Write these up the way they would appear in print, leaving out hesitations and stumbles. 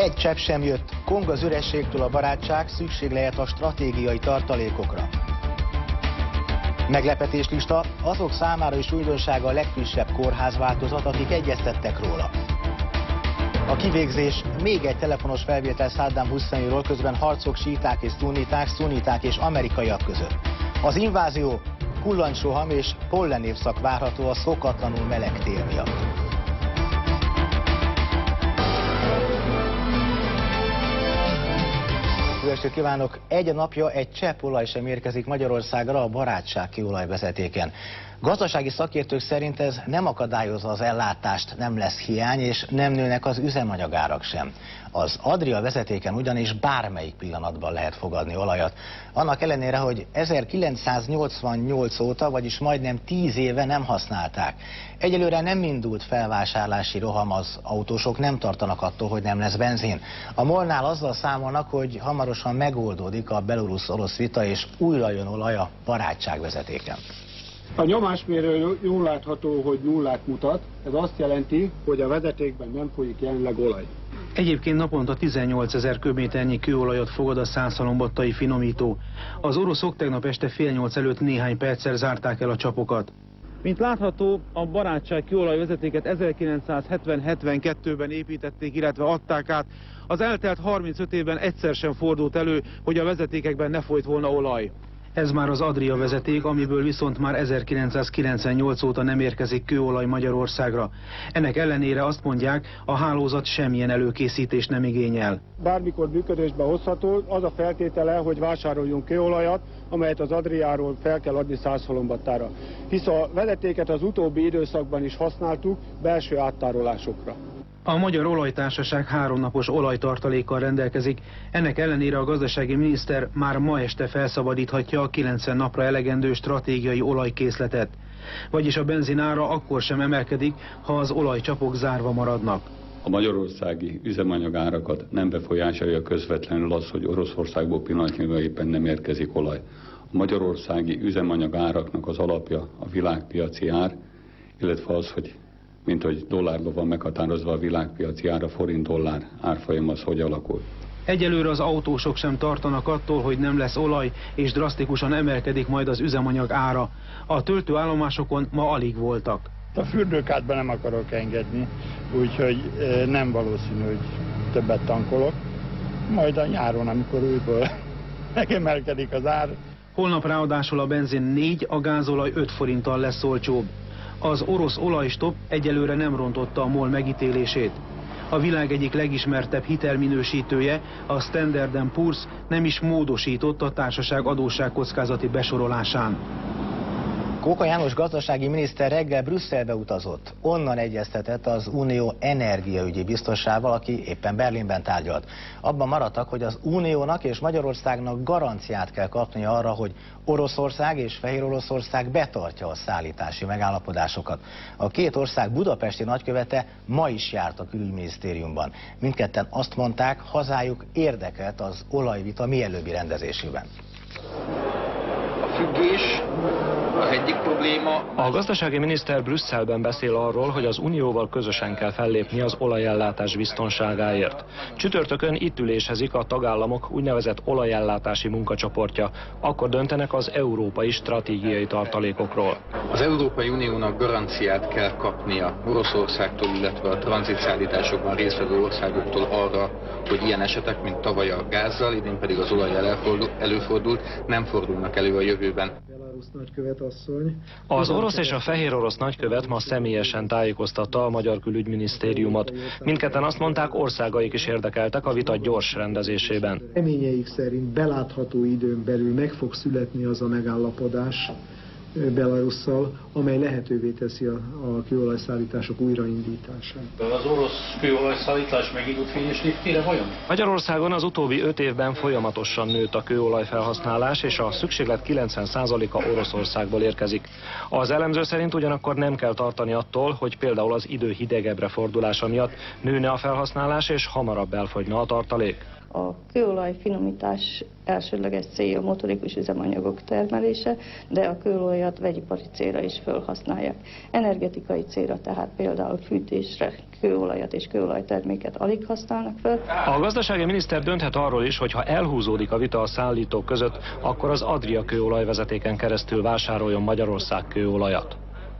Egy csepp sem jött, kong az ürességtől a barátság, szükség lehet a stratégiai tartalékokra. Meglepetéslista, azok számára is újdonsága a legfrissebb kórházváltozat, akik egyeztettek róla. A kivégzés, még egy telefonos felvétel Saddam Husseinról, közben harcok síiták és szunniták és amerikaiak között. Az invázió, kullancsroham és pollenévszak várható a szokatlanul meleg tél miatt. Jó estét kívánok! Egy napja egy csepp olaj sem érkezik Magyarországra a barátság kőolajvezetéken. Gazdasági szakértők szerint ez nem akadályozza az ellátást, nem lesz hiány, és nem nőnek az üzemanyagárak sem. Az Adria vezetéken ugyanis bármelyik pillanatban lehet fogadni olajat. Annak ellenére, hogy 1988 óta, vagyis majdnem 10 éve nem használták. Egyelőre nem indult felvásárlási roham, az autósok nem tartanak attól, hogy nem lesz benzin. A MOL-nál azzal számolnak, hogy hamarosan megoldódik a belorusz-orosz vita, és újra jön olaj a barátságvezetéken. A nyomásmérő jól látható, hogy nullát mutat, ez azt jelenti, hogy a vezetékben nem folyik jelenleg olaj. Egyébként naponta 18 000 köbméternyi kőolajat fogad a szászhalombattai finomító. Az oroszok tegnap este 7:30 előtt néhány perccel zárták el a csapokat. Mint látható, a barátság kőolajvezetéket 1970-72-ben építették, illetve adták át. Az eltelt 35 évben egyszer sem fordult elő, hogy a vezetékekben ne folyt volna olaj. Ez már az Adria vezeték, amiből viszont már 1998 óta nem érkezik kőolaj Magyarországra. Ennek ellenére azt mondják, a hálózat semmilyen előkészítést nem igényel. Bármikor működésbe hozható, az a feltétele, hogy vásároljunk kőolajat, amelyet az Adriáról fel kell adni Szászhalombattára. Hisz a vezetéket az utóbbi időszakban is használtuk belső áttárolásokra. A Magyar Olajtársaság 3 napos olajtartalékkal rendelkezik, ennek ellenére a gazdasági miniszter már ma este felszabadíthatja a 90 napra elegendő stratégiai olajkészletet. Vagyis a benzin ára akkor sem emelkedik, ha az olajcsapok zárva maradnak. A magyarországi üzemanyagárakat nem befolyásolja közvetlenül az, hogy Oroszországból pillanatnyilag éppen nem érkezik olaj. A magyarországi üzemanyagáraknak az alapja a világpiaci ár, illetve az, hogy mint hogy dollárban van meghatározva a világpiaci ár, a forint-dollár árfolyam az hogy alakul. Egyelőre az autósok sem tartanak attól, hogy nem lesz olaj, és drasztikusan emelkedik majd az üzemanyag ára. A töltőállomásokon ma alig voltak. A fürdőkádba nem akarok engedni, úgyhogy nem valószínű, hogy többet tankolok. Majd a nyáron, amikor újból megemelkedik az ár. Holnap ráadásul a benzin 4, a gázolaj 5 forinttal lesz olcsóbb. Az orosz olajstop egyelőre nem rontotta a MOL megítélését. A világ egyik legismertebb hitelminősítője, a Standard & Poor's nem is módosított a társaság adósságkockázati besorolásán. Kóka János gazdasági miniszter reggel Brüsszelbe utazott. Onnan egyeztetett az Unió energiaügyi biztosával, aki éppen Berlinben tárgyalt. Abban maradtak, hogy az Uniónak és Magyarországnak garanciát kell kapnia arra, hogy Oroszország és Fehéroroszország betartja a szállítási megállapodásokat. A két ország budapesti nagykövete ma is járt a külügyminisztériumban. Mindketten azt mondták, hazájuk érdekelt az olajvita mielőbbi rendezésében. A függés az egyik probléma. A gazdasági miniszter Brüsszelben beszél arról, hogy az Unióval közösen kell fellépni az olajellátás biztonságáért. Csütörtökön itt ülésezik a tagállamok úgynevezett olajellátási munkacsoportja. Akkor döntenek az európai stratégiai tartalékokról. Az Európai Uniónak garanciát kell kapnia Oroszországtól, illetve a tranzitszállításokban résztvevő országoktól arra, hogy ilyen esetek, mint tavaly a gázzal, idén pedig az olajjal előfordult, nem fordulnak elő a jövőben. Az orosz és a fehérorosz nagykövet ma személyesen tájékoztatta a magyar külügyminisztériumot. Mindketten azt mondták, országaik is érdekeltek a vita gyors rendezésében. Reményeik szerint belátható időn belül meg fog születni az a megállapodás Belarusszal, amely lehetővé teszi a kőolajszállítások újraindítását. Az orosz kőolajszállítás megindult fényes léptére vajon? Magyarországon az utóbbi 5 évben folyamatosan nőtt a kőolaj felhasználás, és a szükséglet 90%-a Oroszországból érkezik. Az elemző szerint ugyanakkor nem kell tartani attól, hogy például az idő hidegebbre fordulása miatt nőne a felhasználás, és hamarabb elfogyna a tartalék. A kőolaj finomítás elsődleges célja a motorikus üzemanyagok termelése, de a kőolajat vegyipari célra is felhasználják. Energetikai célra, tehát például fűtésre kőolajat és kőolajterméket alig használnak fel. A gazdasági miniszter dönthet arról is, hogy ha elhúzódik a vita a szállítók között, akkor az Adria kőolajvezetéken keresztül vásároljon Magyarország kőolajat.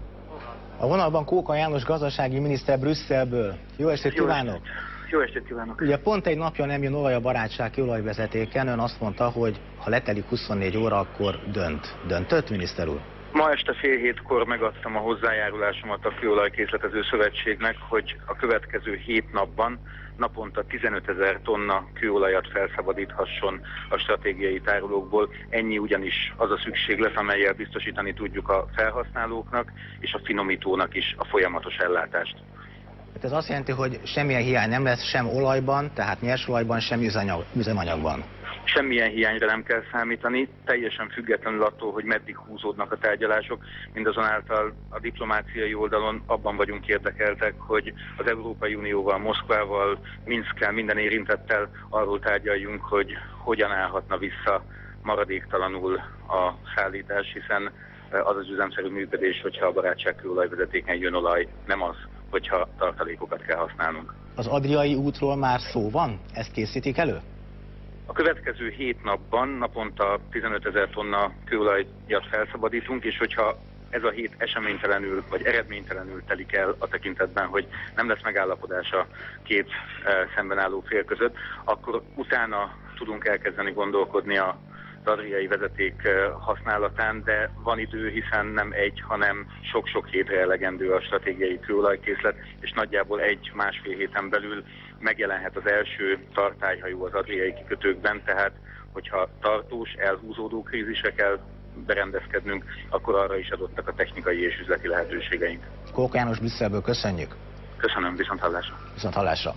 A vonalban Kóka János gazdasági miniszter Brüsszelből. Jó estét kívánok! Jó estét kívánok! Ugye pont egy napja nem jön olaj a barátság kőolajvezetéken, ön azt mondta, hogy ha letelik 24 óra, akkor dönt. Döntött, miniszter úr? Ma este fél hétkor megadtam a hozzájárulásomat a Kőolajkészletező Szövetségnek, hogy a következő 7 napban naponta 15 000 tonna kőolajat felszabadíthasson a stratégiai tárolókból. Ennyi ugyanis az a szükséglet, amellyel biztosítani tudjuk a felhasználóknak és a finomítónak is a folyamatos ellátást. Ez azt jelenti, hogy semmilyen hiány nem lesz sem olajban, tehát nyersolajban, sem üzemanyagban. Semmilyen hiányra nem kell számítani, teljesen függetlenül attól, hogy meddig húzódnak a tárgyalások. Mindazonáltal a diplomáciai oldalon abban vagyunk érdekeltek, hogy az Európai Unióval, Moszkvával, Minszkkel, minden érintettel arról tárgyaljunk, hogy hogyan állhatna vissza maradéktalanul a szállítás, hiszen az az üzemszerű működés, hogyha a barátság kőolajvezetéken jön olaj, nem az, hogyha tartalékokat kell használnunk. Az adriai útról már szó van? Ezt készítik elő? A következő 7 napban naponta 15 000 tonna kőolajat felszabadítunk, és hogyha ez a hét eseménytelenül vagy eredménytelenül telik el a tekintetben, hogy nem lesz megállapodás a két szemben álló fél között, akkor utána tudunk elkezdeni gondolkodni az adriai vezeték használatán, de van idő, hiszen nem egy, hanem sok-sok hétre elegendő a stratégiai kőolajkészlet, és nagyjából 1-1,5 héten belül megjelenhet az első tartályhajó az adriai kikötőkben, tehát hogyha tartós, elhúzódó krízisre kell berendezkednünk, akkor arra is adottak a technikai és üzleti lehetőségeink. Kóka János Brüsszelből köszönjük. Köszönöm, viszont hallásra. Viszont hallásra.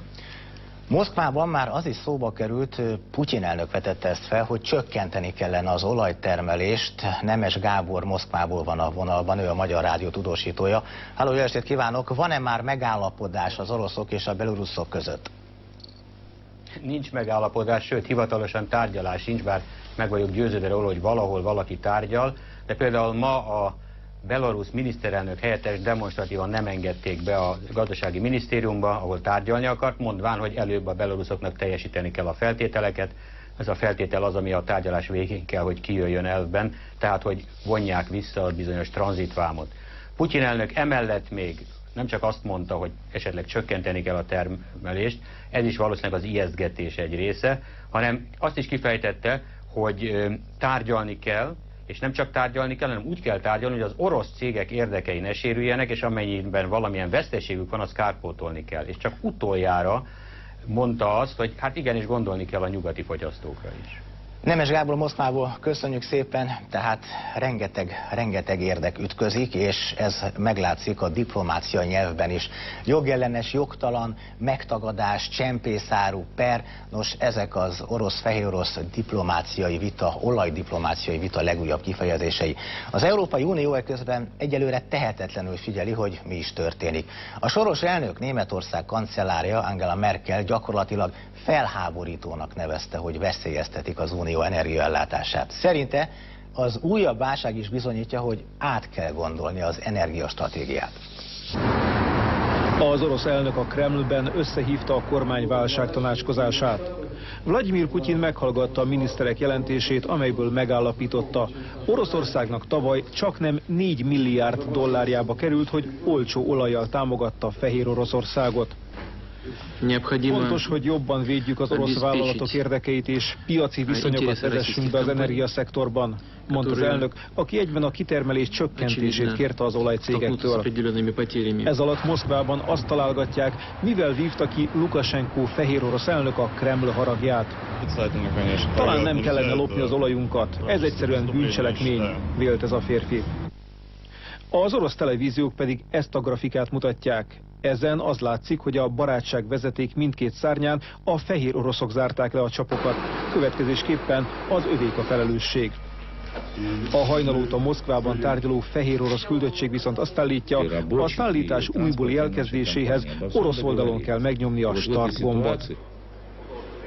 Moszkvában már az is szóba került, Putyin elnök vetette ezt fel, hogy csökkenteni kellene az olajtermelést. Nemes Gábor Moszkvából van a vonalban, ő a Magyar Rádió tudósítója. Halló, jó estét kívánok! Van-e már megállapodás az oroszok és a beloruszok között? Nincs megállapodás, sőt hivatalosan tárgyalás sincs, bár meg vagyok győződve róla, hogy valahol valaki tárgyal, de például ma a belarusz miniszterelnök helyettes demonstratívan nem engedték be a gazdasági minisztériumba, ahol tárgyalni akart, mondván, hogy előbb a belaruszoknak teljesíteni kell a feltételeket. Ez a feltétel az, ami a tárgyalás végén kell, hogy kijöjjön elvben, tehát hogy vonják vissza a bizonyos tranzitvámot. Putyin elnök emellett még nem csak azt mondta, hogy esetleg csökkenteni kell a termelést, ez is valószínűleg az ijesztgetés egy része, hanem azt is kifejtette, hogy tárgyalni kell, és nem csak tárgyalni kell, hanem úgy kell tárgyalni, hogy az orosz cégek érdekei ne sérüljenek, és amennyiben valamilyen veszteségük van, azt kárpótolni kell. És csak utoljára mondta azt, hogy hát igenis gondolni kell a nyugati fogyasztókra is. Nemes Gábor Moszkvából köszönjük szépen, tehát rengeteg érdek ütközik, és ez meglátszik a diplomáciai nyelvben is. Jogellenes, jogtalan, megtagadás, csempészáru, per, nos ezek az orosz-fehérorosz diplomáciai vita, olajdiplomáciai vita legújabb kifejezései. Az Európai Unió eközben egyelőre tehetetlenül figyeli, hogy mi is történik. A soros elnök, Németország kancellárja Angela Merkel gyakorlatilag felháborítónak nevezte, hogy veszélyeztetik az unió energiaellátását. Szerinte az újabb válság is bizonyítja, hogy át kell gondolni az energiastratégiát. Az orosz elnök a Kremlben összehívta a kormányválság tanácskozását. Vladimir Putyin meghallgatta a miniszterek jelentését, amelyből megállapította, Oroszországnak tavaly csaknem 4 milliárd dollárjába került, hogy olcsó olajjal támogatta Fehér Oroszországot. Fontos, hogy jobban védjük az orosz vállalatok érdekeit és piaci viszonyokat vezessünk be az energiaszektorban, mondta az elnök, aki egyben a kitermelés csökkentését kérte az olajcégektől. Ez alatt Moszkvában azt találgatják, mivel vívta ki Lukasenko fehér orosz elnök a Kreml haragját. Talán nem kellene lopni az olajunkat, ez egyszerűen bűncselekmény, vélt ez a férfi. Az orosz televíziók pedig ezt a grafikát mutatják. Ezen az látszik, hogy a barátság vezeték mindkét szárnyán a fehér oroszok zárták le a csapokat. Következésképpen az övék a felelősség. A hajnal óta Moszkvában tárgyaló fehér orosz küldöttség viszont azt állítja, a szállítás újbóli elkezdéséhez orosz oldalon kell megnyomni a start gombot.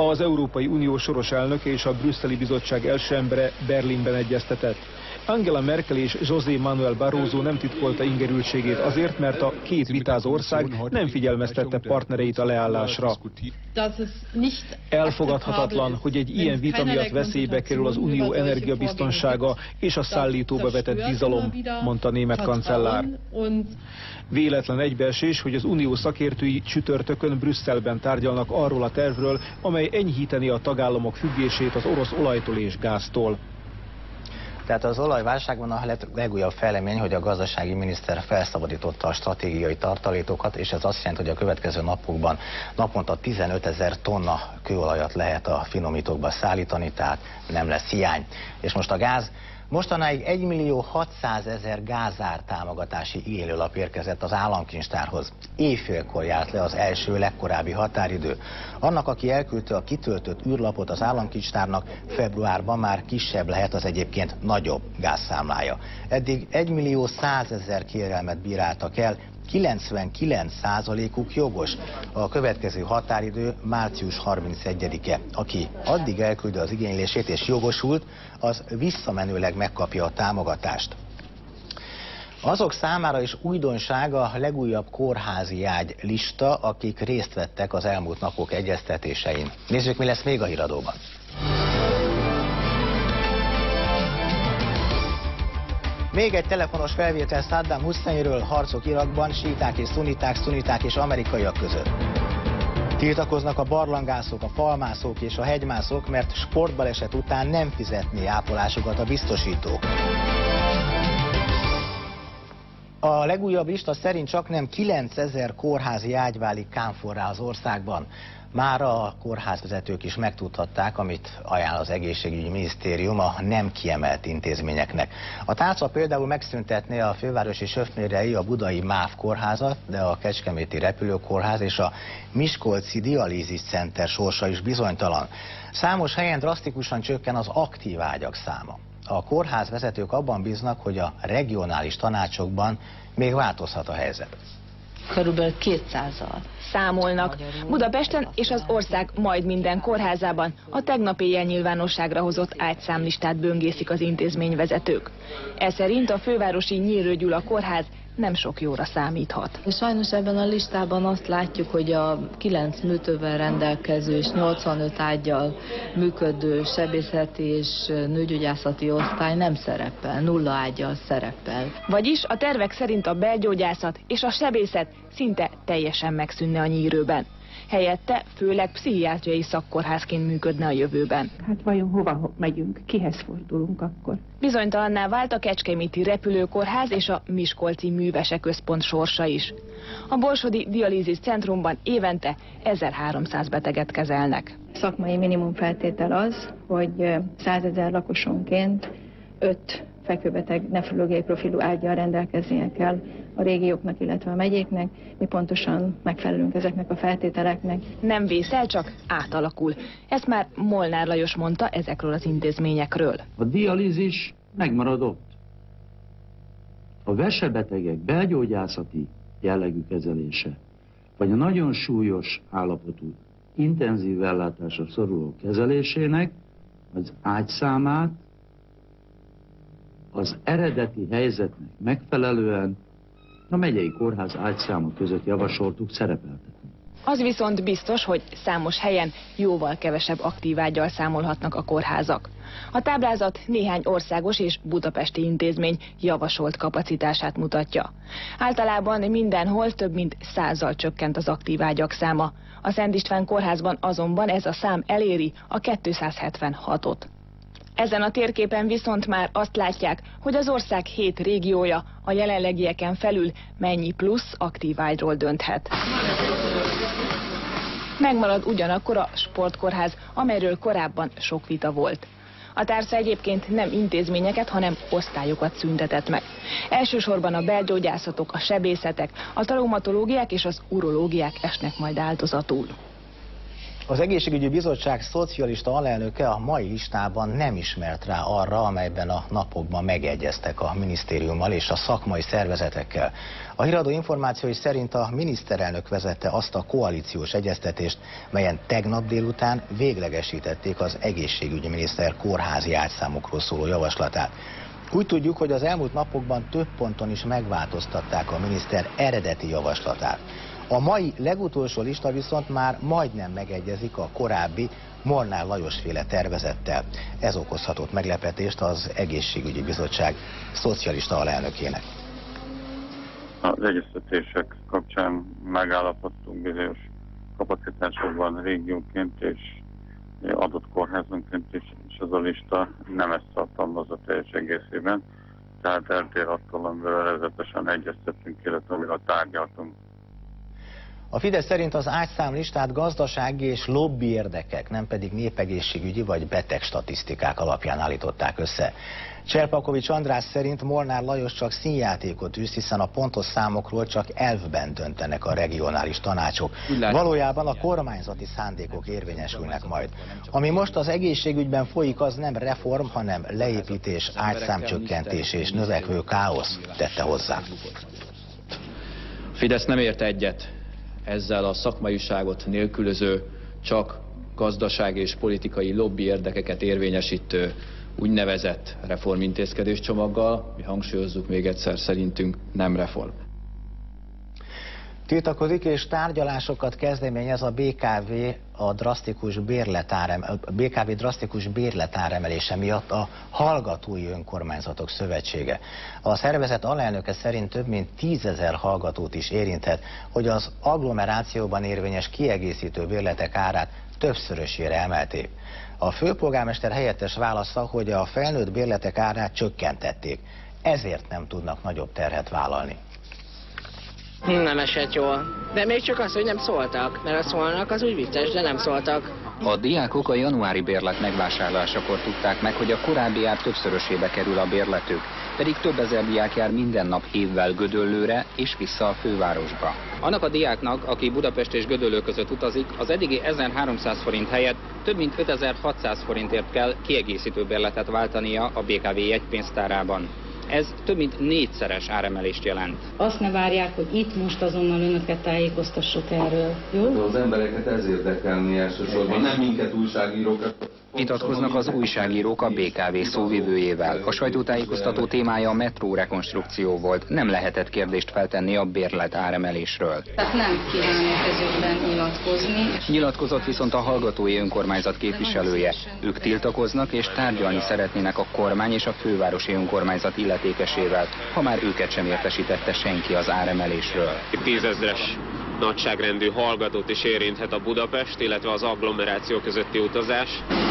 Az Európai Unió soros elnöke és a brüsszeli bizottság első embere Berlinben egyeztetett. Angela Merkel és José Manuel Barroso nem titkolta ingerültségét azért, mert a két vitázó ország nem figyelmeztette partnereit a leállásra. Elfogadhatatlan, hogy egy ilyen vita miatt veszélybe kerül az unió energiabiztonsága és a szállítóba vetett bizalom, mondta a német kancellár. Véletlen egybeesés, hogy az unió szakértői csütörtökön Brüsszelben tárgyalnak arról a tervről, amely enyhíteni a tagállamok függését az orosz olajtól és gáztól. Tehát az olajválságban a legújabb fejlemény, hogy a gazdasági miniszter felszabadította a stratégiai tartalékokat, és ez azt jelenti, hogy a következő napokban naponta 15 000 tonna kőolajat lehet a finomítókba szállítani, tehát nem lesz hiány. És most a gáz. Mostanáig 1.600.000 gázár támogatási igénylőlap érkezett az államkincstárhoz. Éjfélkor járt le az első legkorábbi határidő. Annak, aki elküldte a kitöltött űrlapot az államkincstárnak, februárban már kisebb lehet az egyébként nagyobb gázszámlája. Eddig 1.100.000 kérelmet bíráltak el, 99%-uk jogos. A következő határidő március 31-e. Aki addig elküldi az igénylését és jogosult, az visszamenőleg megkapja a támogatást. Azok számára is újdonság a legújabb kórházi ágy lista, akik részt vettek az elmúlt napok egyeztetésein. Nézzük, mi lesz még a híradóban. Még egy telefonos felvétel Saddam Husseinről, harcok Irakban, síták és szuniták és amerikaiak között. Tiltakoznak a barlangászok, a falmászók és a hegymászók, mert sportbaleset után nem fizetné ápolásukat a biztosítók. A legújabb lista szerint csaknem 9000 kórházi ágy válik kámforrá az országban. Mára a kórházvezetők is megtudhatták, amit ajánl az egészségügyi minisztérium a nem kiemelt intézményeknek. A tárca például megszüntetné a fővárosi Söfmérei, a budai MÁV kórházat, de a kecskeméti repülőkórház és a miskolci dialízis center sorsa is bizonytalan. Számos helyen drasztikusan csökken az aktív ágyak száma. A kórházvezetők abban bíznak, hogy a regionális tanácsokban még változhat a helyzet. Körülbelül 200-al számolnak. Budapesten és az ország majd minden kórházában a tegnap éjjel nyilvánosságra hozott ágyszámlistát böngészik az intézményvezetők. Ez szerint a fővárosi Nyírő Gyula kórház nem sok jóra számíthat. Sajnos ebben a listában azt látjuk, hogy a 9 műtővel rendelkező és 85 ággyal működő sebészeti és nőgyógyászati osztály nem szerepel, 0 ággyal szerepel. Vagyis a tervek szerint a belgyógyászat és a sebészet szinte teljesen megszűnne a Nyírőben. Helyette főleg pszichiátriai szakkórházként működne a jövőben. Hát vajon hova megyünk? Kihez fordulunk akkor? Bizonytalanná vált a kecskeméti repülőkórház és a miskolci műveseközpont sorsa is. A borsodi dialízis centrumban évente 1300 beteget kezelnek. Szakmai minimum feltétel az, hogy 100 000 lakosonként 5 fekvőbeteg nefrológiai profilú ággyal rendelkeznie kell a régióknak, illetve a megyéknek. Mi pontosan megfelelünk ezeknek a feltételeknek. Nem vészel, csak átalakul. Ezt már Molnár Lajos mondta ezekről az intézményekről. A dialízis megmaradott. A vesebetegek belgyógyászati jellegű kezelése, vagy a nagyon súlyos állapotú, intenzív ellátásra szoruló kezelésének az ágyszámát az eredeti helyzetnek megfelelően a megyei kórház ágyszáma között javasoltuk szerepeltetni. Az viszont biztos, hogy számos helyen jóval kevesebb aktív ággyal számolhatnak a kórházak. A táblázat néhány országos és budapesti intézmény javasolt kapacitását mutatja. Általában mindenhol több mint 100-zal csökkent az aktív ágyak száma. A Szent István kórházban azonban ez a szám eléri a 276-ot. Ezen a térképen viszont már azt látják, hogy az ország 7 régiója a jelenlegieken felül mennyi plusz aktív ágyról dönthet. Megmarad ugyanakkor a sportkórház, amelyről korábban sok vita volt. A tárca egyébként nem intézményeket, hanem osztályokat szüntetett meg. Elsősorban a belgyógyászatok, a sebészetek, a traumatológiák és az urológiák esnek majd áldozatul. Az Egészségügyi Bizottság szocialista alelnöke a mai listában nem ismert rá arra, amelyben a napokban megegyeztek a minisztériummal és a szakmai szervezetekkel. A híradó információi szerint a miniszterelnök vezette azt a koalíciós egyeztetést, melyen tegnap délután véglegesítették az egészségügyi miniszter kórházi ágyszámokról szóló javaslatát. Úgy tudjuk, hogy az elmúlt napokban több ponton is megváltoztatták a miniszter eredeti javaslatát. A mai legutolsó lista viszont már majdnem megegyezik a korábbi Molnár Lajos-féle tervezettel. Ez okozhatott meglepetést az Egészségügyi Bizottság szocialista alelnökének. Az egyeztetések kapcsán megállapodtunk bizonyos kapacitásokban régiónként és adott kórházonként is, és az a lista nem ezt tartalmazza teljes egészében, tehát eltér attól, amivel előzetesen egyeztettünk, illetve amivel tárgyaltunk. A Fidesz szerint az ágyszámlistát gazdasági és lobby érdekek, nem pedig népegészségügyi vagy betegstatisztikák alapján állították össze. Cserpakovics András szerint Molnár Lajos csak színjátékot űz, hiszen a pontos számokról csak elvben döntenek a regionális tanácsok. Valójában a kormányzati szándékok érvényesülnek majd. Ami most az egészségügyben folyik, az nem reform, hanem leépítés, ágyszámcsökkentés és növekvő káosz, tette hozzá. Fidesz nem ért egyet ezzel a szakmaiságot nélkülöző, csak gazdasági és politikai lobby érdekeket érvényesítő úgynevezett reformintézkedéscsomaggal. Mi hangsúlyozzuk még egyszer, szerintünk nem reform. Tiltakozik és tárgyalásokat kezdeményez a BKV drasztikus bérletáremelése miatt a Hallgatói Önkormányzatok Szövetsége. A szervezet alelnöke szerint több mint 10 000 hallgatót is érinthet, hogy az agglomerációban érvényes kiegészítő bérletek árát többszörösére emelték. A főpolgármester helyettes válasza, hogy a felnőtt bérletek árát csökkentették, ezért nem tudnak nagyobb terhet vállalni. Nem esett jól. De még csak az, hogy nem szóltak, mert ha szólnak, az úgy vicces, de nem szóltak. A diákok a januári bérlet megvásárlásakor tudták meg, hogy a korábbi ár többszörösébe kerül a bérletük, pedig több ezer diák jár minden nap évvel Gödöllőre és vissza a fővárosba. Annak a diáknak, aki Budapest és Gödöllő között utazik, az eddigi 1300 forint helyett több mint 5600 forintért kell kiegészítő bérletet váltania a BKV jegypénztárában. Ez több mint 4-szeres áremelést jelent. Azt ne várják, hogy itt most azonnal önöket tájékoztassuk erről, jó? De az embereket ez érdekelni elsősorban, nem minket újságírókat. Vitatkoznak az újságírók a BKV szóvivőjével. A sajtótájékoztató témája a metró rekonstrukció volt. Nem lehetett kérdést feltenni a bérlet áremelésről. Tehát nem kívánok ezügyben nyilatkozni. Nyilatkozott viszont a Hallgatói Önkormányzat képviselője. Ők tiltakoznak és tárgyalni szeretnének a kormány és a fővárosi önkormányzat illetékesével, ha már őket sem értesítette senki az áremelésről. 10 000-es nagyságrendű hallgatót is érinthet a Budapest, illetve az agglomeráció közötti utazás.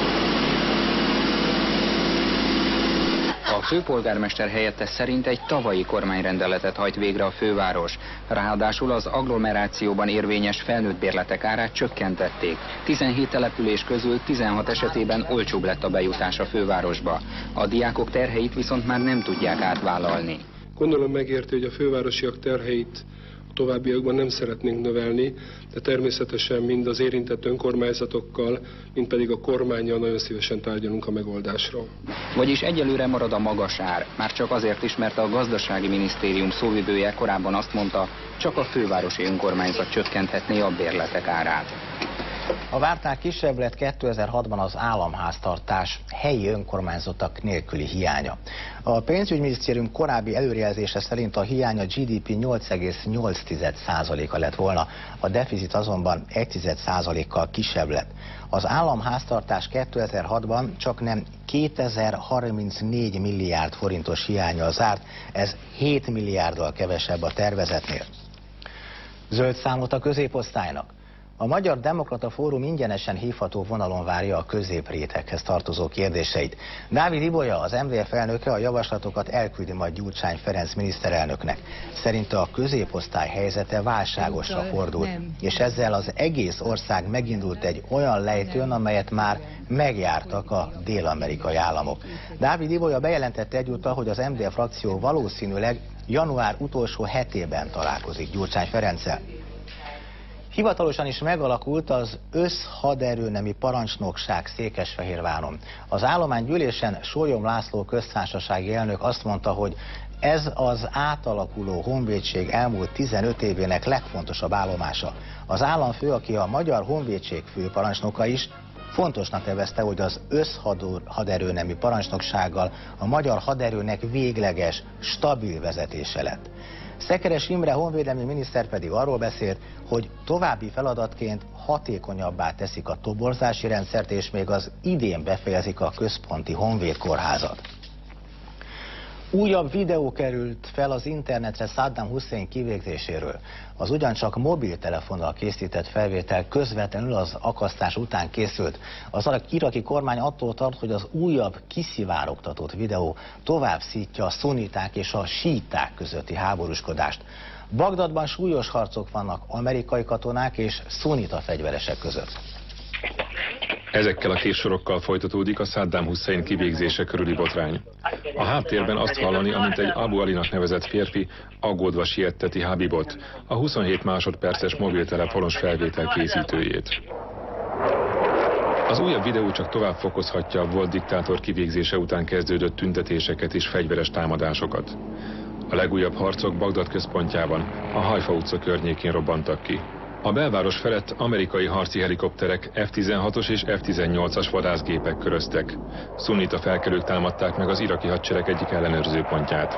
A főpolgármester helyettes szerint egy tavalyi kormányrendeletet hajt végre a főváros. Ráadásul az agglomerációban érvényes felnőtt bérletek árát csökkentették. 17 település közül 16 esetében olcsóbb lett a bejutás a fővárosba. A diákok terheit viszont már nem tudják átvállalni. Gondolom megérti, hogy a fővárosiak terheit a továbbiakban nem szeretnénk növelni, de természetesen mind az érintett önkormányzatokkal, mind pedig a kormánnyal nagyon szívesen tárgyalunk a megoldásról. Vagyis egyelőre marad a magas ár, már csak azért is, mert a gazdasági minisztérium szóvivője korábban azt mondta, csak a fővárosi önkormányzat csökkenthetné a bérletek árát. A vártnál kisebb lett 2006-ban az államháztartás helyi önkormányzatok nélküli hiánya. A pénzügyminisztérium korábbi előrejelzése szerint a hiány a GDP 8,8%-a lett volna, a deficit azonban 1,1%-kal kisebb lett. Az államháztartás 2006-ban csaknem 2034 milliárd forintos hiánnyal zárt, ez 7 milliárddal kevesebb a tervezetnél. Zöld számot a középosztálynak. A Magyar Demokrata Fórum ingyenesen hívható vonalon várja a középréteghez tartozó kérdéseit. Dávid Ibolya, az MDF elnöke a javaslatokat elküldi majd Gyurcsány Ferenc miniszterelnöknek. Szerinte a középosztály helyzete válságosra fordult, és ezzel az egész ország megindult egy olyan lejtőn, amelyet már megjártak a dél-amerikai államok. Dávid Ibolya bejelentette egyúttal, hogy az MDF frakció valószínűleg január utolsó hetében találkozik Gyurcsány Ferenccel. Hivatalosan is megalakult az Összhaderőnemi Parancsnokság Székesfehérváron. Az állománygyűlésen Sólyom László köztársasági elnök azt mondta, hogy ez az átalakuló honvédség elmúlt 15 évének legfontosabb állomása. Az államfő, aki a Magyar Honvédség főparancsnoka is, fontosnak nevezte, hogy az Összhaderőnemi Parancsnoksággal a magyar haderőnek végleges, stabil vezetése lett. Szekeres Imre honvédelmi miniszter pedig arról beszélt, hogy további feladatként hatékonyabbá teszik a toborzási rendszert, és még az idén befejezik a központi honvédkórházat. Újabb videó került fel az internetre Saddam Hussein kivégzéséről. Az ugyancsak mobiltelefonnal készített felvétel közvetlenül az akasztás után készült. Az iraki kormány attól tart, hogy az újabb kiszivárogtatott videó tovább szítja a szuniták és a síták közötti háborúskodást. Bagdadban súlyos harcok vannak amerikai katonák és szunita fegyveresek között. Ezekkel a késsorokkal folytatódik a Saddam Hussein kivégzése körüli botrány. A háttérben azt hallani, amint egy Abu Alinak nevezett férfi aggódva sietteti Habibot, a 27 másodperces mobiltelefonos felvétel készítőjét. Az újabb videó csak tovább fokozhatja a volt diktátor kivégzése után kezdődött tüntetéseket és fegyveres támadásokat. A legújabb harcok Bagdad központjában, a Haifa utca környékén robbantak ki. A belváros felett amerikai harci helikopterek, F-16-os és F-18-as vadászgépek köröztek. Szunnita felkelők támadták meg az iraki hadsereg egyik ellenőrző pontját.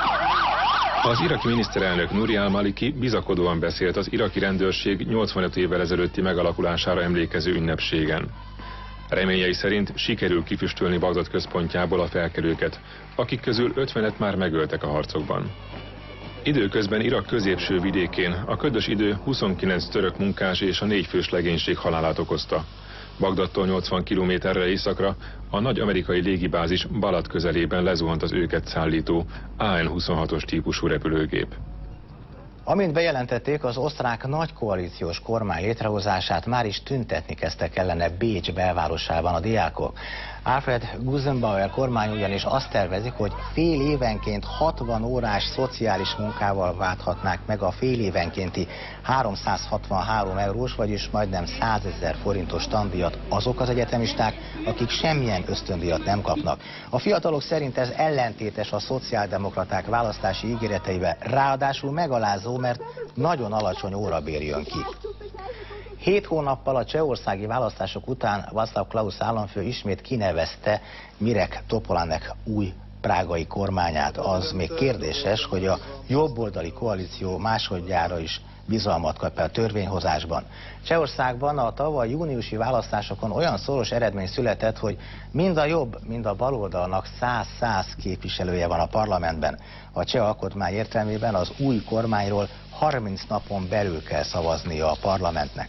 Az iraki miniszterelnök Nuri al-Maliki bizakodóan beszélt az iraki rendőrség 85 évvel ezelőtti megalakulására emlékező ünnepségen. Reményei szerint sikerül kifüstölni Bagdad központjából a felkelőket, akik közül 50-et már megöltek a harcokban. Időközben Irak középső vidékén a ködös idő 29 török munkás és a 4 fős legénység halálát okozta. Bagdadtól 80 kilométerre északra a nagy amerikai légibázis Balad közelében lezuhant az őket szállító AN-26-os típusú repülőgép. Amint bejelentették az osztrák nagykoalíciós kormány létrehozását, már is tüntetni kezdtek ellene Bécs belvárosában a diákok. Alfred Gusenbauer kormány ugyanis azt tervezik, hogy fél évenként 60 órás szociális munkával válthatnák meg a fél évenkénti 363 eurós, vagyis majdnem 100 000 forintos tandíjat azok az egyetemisták, akik semmilyen ösztöndíjat nem kapnak. A fiatalok szerint ez ellentétes a szociáldemokraták választási ígéreteivel, ráadásul megalázó, mert nagyon alacsony órabér jön ki. 7 hónappal a csehországi választások után Václav Klaus államfő ismét kinevezte Mirek Topolánek új prágai kormányát. Az még kérdéses, hogy a jobboldali koalíció másodjára is bizalmat kap a törvényhozásban. Csehországban a tavaly júniusi választásokon olyan szoros eredmény született, hogy mind a jobb, mind a baloldalnak 100 képviselője van a parlamentben. A cseh alkotmány értelmében az új kormányról 30 napon belül kell szavaznia a parlamentnek.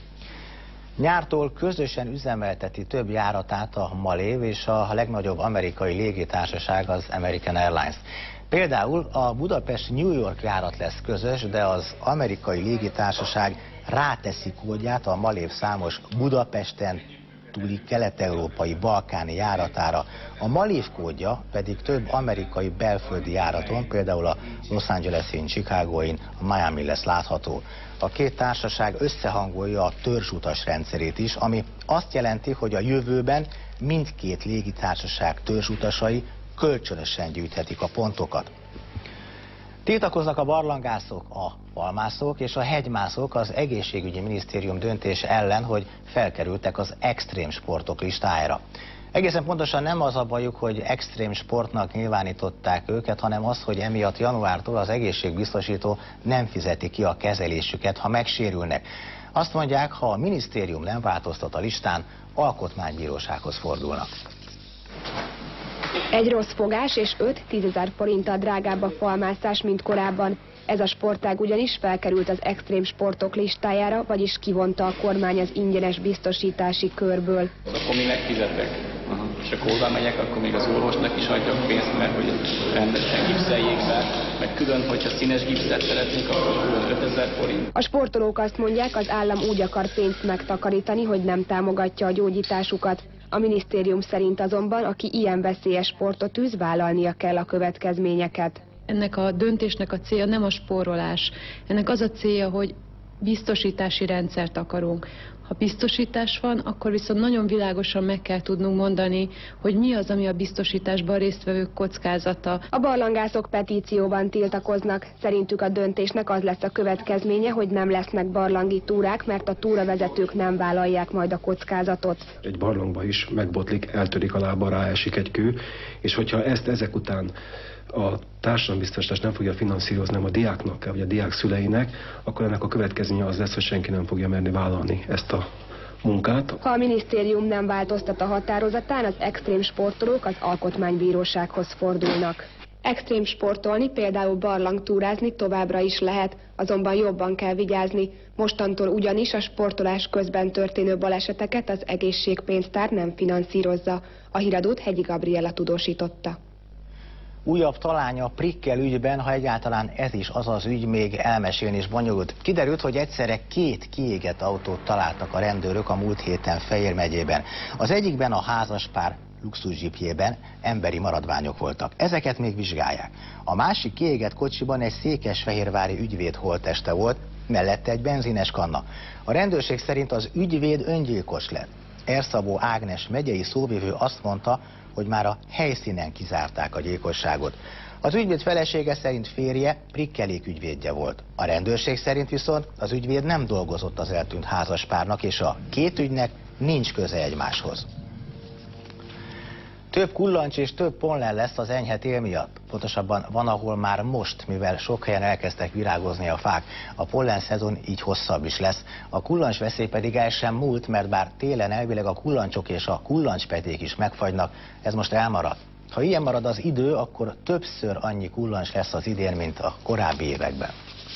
Nyártól közösen üzemelteti több járatát a Malév és a legnagyobb amerikai légitársaság, az American Airlines. Például a Budapest-New York járat lesz közös, de az amerikai légitársaság ráteszi kódját a Malév számos Budapesten túli kelet-európai balkáni járatára. A Malév kódja pedig több amerikai belföldi járaton, például a Los Angeles-in, Chicago-in, a Miami lesz látható. A két társaság összehangolja a törzsutas rendszerét is, ami azt jelenti, hogy a jövőben mindkét légitársaság törzsutasai kölcsönösen gyűjthetik a pontokat. Tiltakoznak a barlangászok, a falmászók és a hegymászók az egészségügyi minisztérium döntése ellen, hogy felkerültek az extrém sportok listájára. Egészen pontosan nem az a bajuk, hogy extrém sportnak nyilvánították őket, hanem az, hogy emiatt januártól az egészségbiztosító nem fizeti ki a kezelésüket, ha megsérülnek. Azt mondják, ha a minisztérium nem változtat a listán, alkotmánybírósághoz fordulnak. Egy rossz fogás és 5-10 000 forinttal drágább a falmászás, mint korábban. Ez a sportág ugyanis felkerült az extrém sportok listájára, vagyis kivonta a kormány az ingyenes biztosítási körből. Akkor mi megfizetek. És akkor oda megyek, akkor még az orvosnak is adjak pénzt, mert hogy rendesen gipszeljék be, meg külön, hogyha színes gipszet szeretnék, akkor külön 5000 forint. A sportolók azt mondják, az állam úgy akar pénzt megtakarítani, hogy nem támogatja a gyógyításukat. A minisztérium szerint azonban, aki ilyen veszélyes sportot űz, vállalnia kell a következményeket. Ennek a döntésnek a célja nem a spórolás. Ennek az a célja, hogy biztosítási rendszert akarunk. Ha biztosítás van, akkor viszont nagyon világosan meg kell tudnunk mondani, hogy mi az, ami a biztosításban résztvevők kockázata. A barlangászok petícióban tiltakoznak. Szerintük a döntésnek az lesz a következménye, hogy nem lesznek barlangi túrák, mert a túravezetők nem vállalják majd a kockázatot. Egy barlangba is megbotlik, eltörik a lába, ráesik egy kő, és hogyha ezt ezek után a társadalombiztosítás nem fogja finanszírozni, hanem a diáknak, vagy a diák szüleinek, akkor ennek a következménye az lesz, hogy senki nem fogja merni vállalni ezt a munkát. Ha a minisztérium nem változtat a határozatán, az extrém sportolók az alkotmánybírósághoz fordulnak. Extrém sportolni, például barlangtúrázni továbbra is lehet, azonban jobban kell vigyázni. Mostantól ugyanis a sportolás közben történő baleseteket az egészségpénztár nem finanszírozza. A híradót Hegyi Gabriella tudósította. Újabb talány a Prikkel ügyben, ha egyáltalán ez is az az ügy, még elmesélni is bonyolult. Kiderült, hogy egyszerre 2 kiégett autót találtak a rendőrök a múlt héten Fejér megyében. Az egyikben a házaspár luxuszdzsipjében emberi maradványok voltak. Ezeket még vizsgálják. A másik kiégett kocsiban egy székesfehérvári ügyvéd holtteste volt, mellette egy benzines kanna. A rendőrség szerint az ügyvéd öngyilkos lett. Erszabó Ágnes megyei szóvivő azt mondta, hogy már a helyszínen kizárták a gyilkosságot. Az ügyvéd felesége szerint férje Prikkelék ügyvédje volt. A rendőrség szerint viszont az ügyvéd nem dolgozott az eltűnt házaspárnak, és a 2 ügynek nincs köze egymáshoz. Több kullancs és több pollen lesz az enyhe tél miatt. Pontosabban van, ahol már most, mivel sok helyen elkezdtek virágozni a fák. A pollen szezon így hosszabb is lesz. A kullancs veszély pedig el sem múlt, mert bár télen elvileg a kullancsok és a kullancspeték is megfagynak, ez most elmarad. Ha ilyen marad az idő, akkor többször annyi kullancs lesz az idén, mint a korábbi években.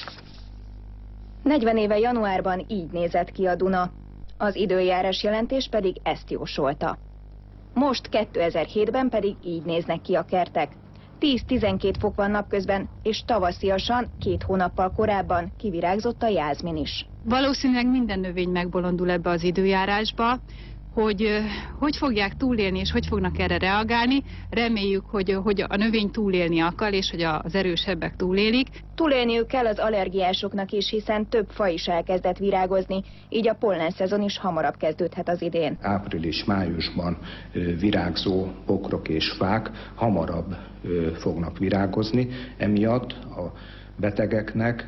40 éve januárban így nézett ki a Duna. Az időjárás jelentés pedig ezt jósolta. Most 2007-ben pedig így néznek ki a kertek. 10-12 fok van napközben, és tavasziasan 2 hónappal korábban kivirágzott a jázmin is. Valószínűleg minden növény megbolondul ebbe az időjárásba, hogy fogják túlélni és hogy fognak erre reagálni. Reméljük, hogy a növény túlélni akar, és hogy az erősebbek túlélik. Túlélniük kell az allergiásoknak is, hiszen több fa is elkezdett virágozni, így a pollenszezon is hamarabb kezdődhet az idén. Április-májusban virágzó bokrok és fák hamarabb fognak virágozni, emiatt a betegeknek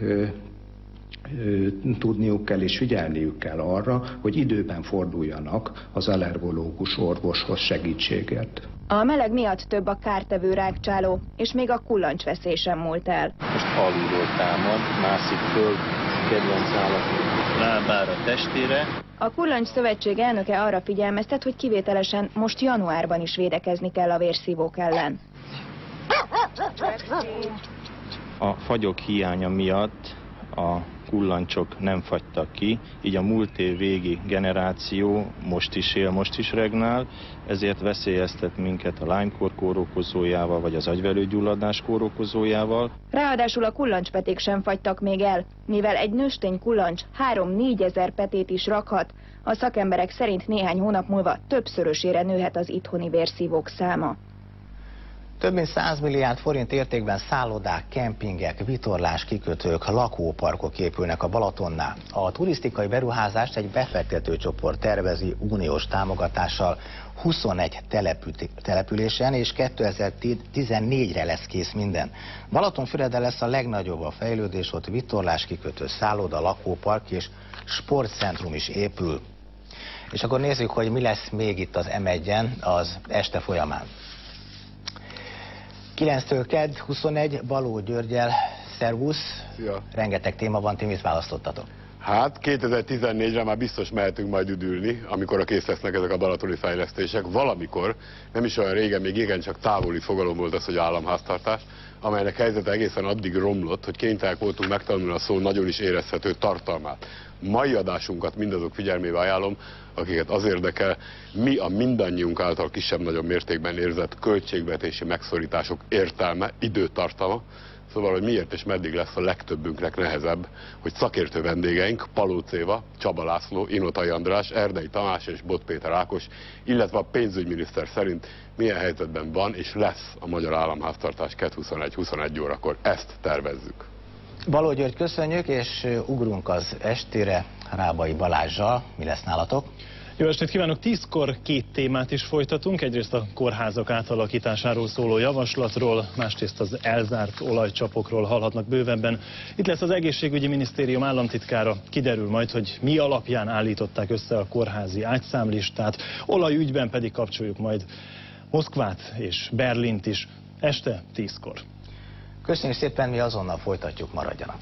tudniuk kell és figyelniük kell arra, hogy időben forduljanak az allergológus orvoshoz segítségért. A meleg miatt több a kártevő rágcsáló, és még a kullancsveszély sem múlt el. Most alulról támad, mászik föl kedvenc állat lábára, testére. A Kullancs Szövetség elnöke arra figyelmeztet, hogy kivételesen most januárban is védekezni kell a vérszívók ellen. A fagyok hiánya miatt a kullancsok nem fagytak ki, így a múlt év végi generáció most is él, most is regnál, ezért veszélyeztet minket a Lyme-kór kórokozójával vagy az agyvelőgyulladás kórokozójával. Ráadásul a kullancspeték sem fagytak még el, mivel egy nőstény kullancs 3-4 ezer petét is rakhat, a szakemberek szerint néhány hónap múlva többszörösére nőhet az itthoni vérszívók száma. Több mint 100 milliárd forint értékben szállodák, kempingek, vitorlás kikötők, lakóparkok épülnek a Balatonnál. A turisztikai beruházást egy befektetőcsoport tervezi uniós támogatással 21 településen, és 2014-re lesz kész minden. Balatonfüreden lesz a legnagyobb a fejlődés, ott vitorlás kikötő, szálloda, lakópark és sportcentrum is épül. És akkor nézzük, hogy mi lesz még itt az M1-en az este folyamán. 9-től kedd, 21, Baló Györgyel, szervusz. Szia. Rengeteg téma van, ti mit választottatok? Hát 2014-re már biztos mehetünk majd üdülni, amikor kész lesznek ezek a balatoni fejlesztések. Valamikor, nem is olyan régen, még igencsak távoli fogalom volt az, hogy államháztartás, amelynek helyzete egészen addig romlott, hogy kénytelenek voltunk megtanulni a szó nagyon is érezhető tartalmát. Mai adásunkat mindazok figyelmébe ajánlom, akiket az érdekel, mi a mindannyiunk által kisebb-nagyobb mértékben érzett költségvetési megszorítások értelme, időtartama. Szóval, hogy miért és meddig lesz a legtöbbünknek nehezebb, hogy szakértő vendégeink, Palóc Éva, Csaba László, Inotai András, Erdei Tamás és Bot Péter Ákos, illetve a pénzügyminiszter szerint milyen helyzetben van és lesz a magyar államháztartás 2021-21 órakor. Ezt tervezzük. Baló György, köszönjük, és ugrunk az estére Rábai Balázssal. Mi lesz nálatok? Jó estét kívánok! 10-kor két témát is folytatunk. Egyrészt a kórházak átalakításáról szóló javaslatról, másrészt az elzárt olajcsapokról hallhatnak bővebben. Itt lesz az Egészségügyi Minisztérium államtitkára. Kiderül majd, hogy mi alapján állították össze a kórházi ágyszámlistát. Olajügyben pedig kapcsoljuk majd Moszkvát és Berlint is. Este 10-kor. Köszönjük szépen, mi azonnal folytatjuk, maradjanak.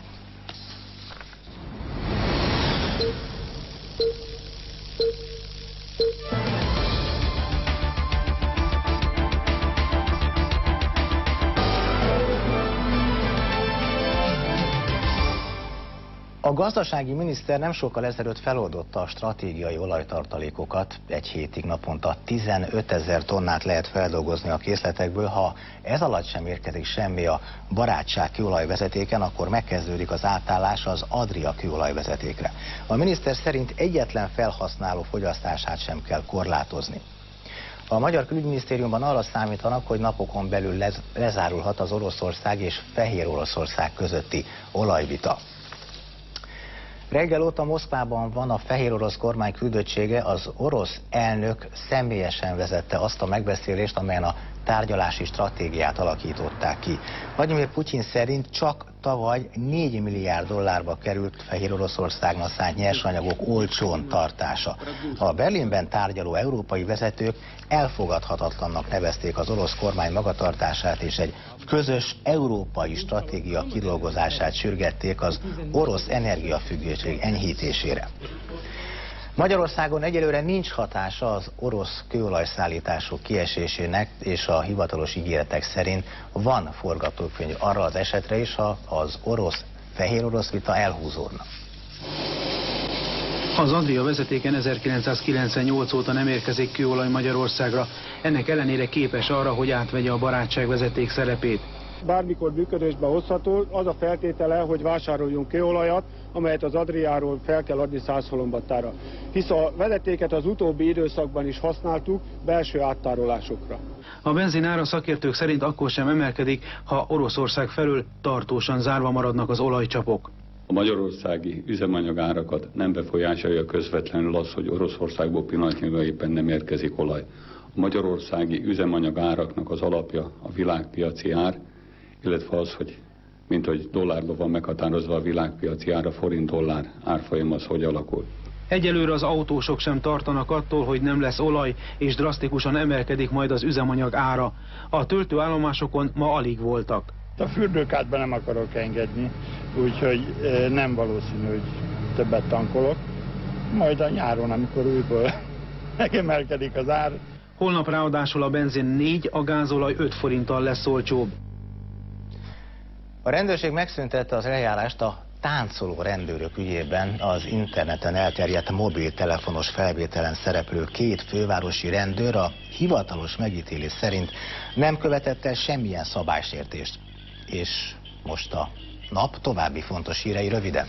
A gazdasági miniszter nem sokkal ezelőtt feloldotta a stratégiai olajtartalékokat. Egy hétig naponta 15 000 tonnát lehet feldolgozni a készletekből. Ha ez alatt sem érkezik semmi a Barátság kőolajvezetéken, akkor megkezdődik az átállás az Adria kőolajvezetékre. A miniszter szerint egyetlen felhasználó fogyasztását sem kell korlátozni. A Magyar Külügyminisztériumban arra számítanak, hogy napokon belül lezárulhat az Oroszország és Fehér Oroszország közötti olajvita. Reggel óta Moszkvában van a fehér orosz kormány küldöttsége, az orosz elnök személyesen vezette azt a megbeszélést, amelyen a tárgyalási stratégiát alakították ki. Vladimir Putyin szerint csak tavaly 4 milliárd dollárba került Fehér Oroszországnak szánt nyersanyagok olcsón tartása. A Berlinben tárgyaló európai vezetők elfogadhatatlannak nevezték az orosz kormány magatartását, és egy közös európai stratégia kidolgozását sürgették az orosz energiafüggőség enyhítésére. Magyarországon egyelőre nincs hatása az orosz kőolajszállítások kiesésének, és a hivatalos ígéretek szerint van forgatókönyv arra az esetre is, ha az orosz-fehér orosz vita elhúzódna. Az Adria vezetéken 1998 óta nem érkezik kőolaj Magyarországra. Ennek ellenére képes arra, hogy átvegye a Barátság vezeték szerepét. Bármikor működésbe hozható, az a feltétele, hogy vásároljunk kőolajat, amelyet az Adriáról fel kell adni Szászhalombattára. Hisz a vezetéket az utóbbi időszakban is használtuk belső áttárolásokra. A benzin ára szakértők szerint akkor sem emelkedik, ha Oroszország felől tartósan zárva maradnak az olajcsapok. A magyarországi üzemanyagárakat nem befolyásolja közvetlenül az, hogy Oroszországból pillanatnyilag éppen nem érkezik olaj. A magyarországi üzemanyagáraknak az alapja a világpiaci ár, illetve az, hogy mint hogy dollárban van meghatározva a világpiaci ár, a forint-dollár árfolyam az hogy alakul. Egyelőre az autósok sem tartanak attól, hogy nem lesz olaj, és drasztikusan emelkedik majd az üzemanyag ára. A töltőállomásokon ma alig voltak. A fürdőkádba nem akarok engedni, úgyhogy nem valószínű, hogy többet tankolok. Majd a nyáron, amikor újból megemelkedik az ár. Holnap ráadásul a benzin 4, a gázolaj 5 forinttal lesz olcsóbb. A rendőrség megszüntette az eljárást a táncoló rendőrök ügyében. Az interneten elterjedt mobiltelefonos felvételen szereplő 2 fővárosi rendőr a hivatalos megítélés szerint nem követett el semmilyen szabálysértést. És most a nap további fontos hírei röviden.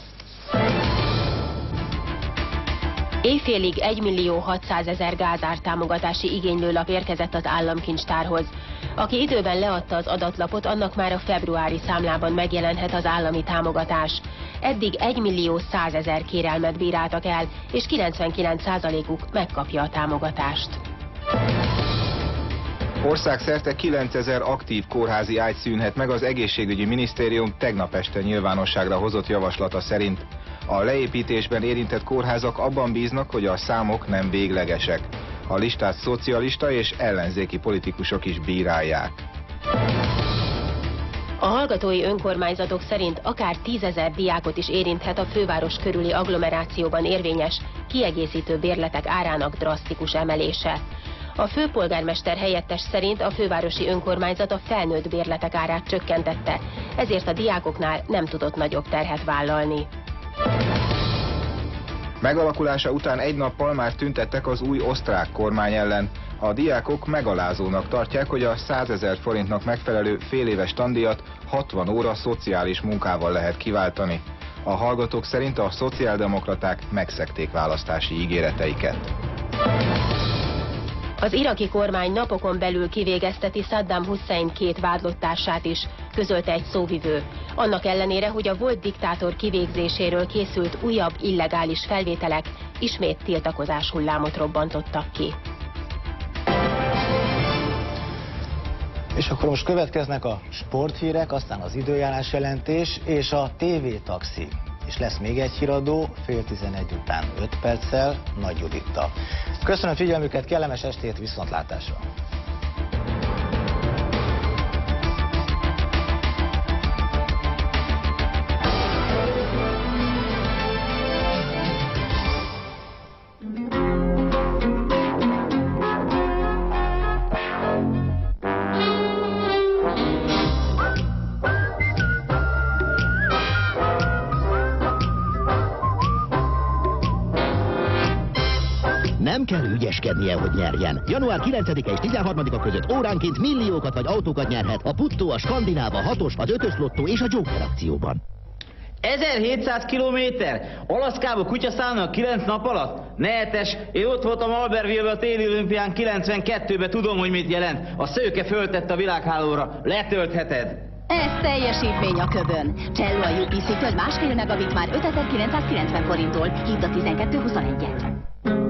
Éjfélig 1.600.000 gázártámogatási igénylőlap érkezett az államkincstárhoz. Aki időben leadta az adatlapot, annak már a februári számlában megjelenhet az állami támogatás. Eddig 1.100.000 kérelmet bíráltak el, és 99%-uk megkapja a támogatást. Országszerte 9000 aktív kórházi ágy szűnhet meg az Egészségügyi Minisztérium tegnap este nyilvánosságra hozott javaslata szerint. A leépítésben érintett kórházak abban bíznak, hogy a számok nem véglegesek. A listát szocialista és ellenzéki politikusok is bírálják. A hallgatói önkormányzatok szerint akár 10 000 diákot is érinthet a főváros körüli agglomerációban érvényes kiegészítő bérletek árának drasztikus emelése. A főpolgármester helyettes szerint a fővárosi önkormányzat a felnőtt bérletek árát csökkentette, ezért a diákoknál nem tudott nagyobb terhet vállalni. Megalakulása után egy nappal már tüntettek az új osztrák kormány ellen. A diákok megalázónak tartják, hogy a 100 000 forintnak megfelelő féléves tandíjat 60 óra szociális munkával lehet kiváltani. A hallgatók szerint a szociáldemokraták megszegték választási ígéreteiket. Az iraki kormány napokon belül kivégezteti Saddam Hussein 2 vádlott társát is, közölte egy szóvivő. Annak ellenére, hogy a volt diktátor kivégzéséről készült újabb illegális felvételek ismét tiltakozás hullámot robbantottak ki. És akkor most következnek a sporthírek, aztán az időjárás jelentés és a TV-taxi. És lesz még egy híradó, 10:30 után 5 perccel, Nagy Judittal. Köszönöm figyelmüket, kellemes estét, viszontlátásra! Nem kell ügyeskednie, hogy nyerjen. Január 9-e és 13-a között óránként milliókat vagy autókat nyerhet a Puttó, a Skandináva, 6-os, az 5-ös lottó és a Joker akcióban. 1700 kilométer? Alaszkába kutyaszállnak 9 nap alatt? Nehetes, én ott voltam Albertville-ben a téli olimpián 92-ben, tudom, hogy mit jelent. A szőke föltett a világhálóra, letöltheted. Ez teljesítmény a köbön. Cello a UPC-től 1,5 megabit már 5990 forinttól. Hívd a 1221-et.